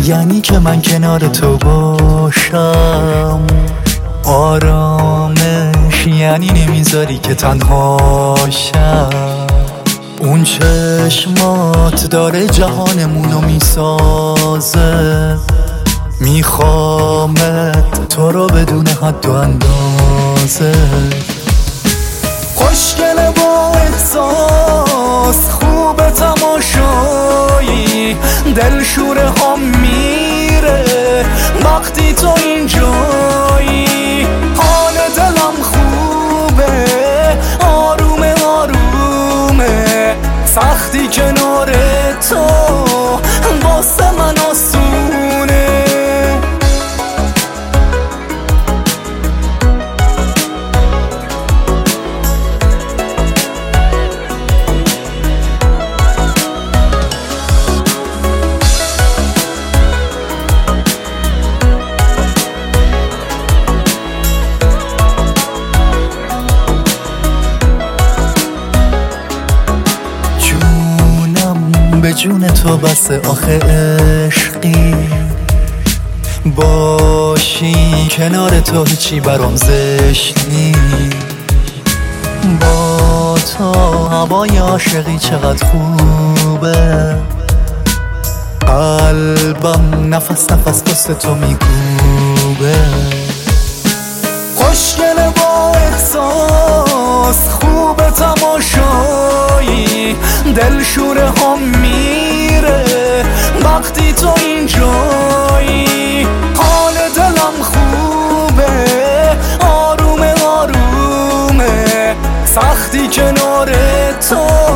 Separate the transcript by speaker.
Speaker 1: یعنی که من کنار تو باشم آرامش، یعنی نمیذاری که تنهاشم. اون چشمات داره جهانمونو میسازه، میخوامت تو رو بدون حد و اندازه. خوشگله با احساس، خوب تماشایی، دلشوره ها میره وقتی تو اینجایی. حال دلم خوبه، آرومه آرومه، سختی کنار تو واسه من آسونه. به جون تو بسه آخه عشقی، باشی کنار تو هیچی برام زشت نی. با تو هوای عاشقی چقدر خوبه، قلبم نفس نفس پست تو میکوبه. خوشگله با احساس، خوب تماشایی، دلشوره ها میره وقتی تو اینجایی. حال دلم خوبه، آرومه آرومه، سختی کنار تو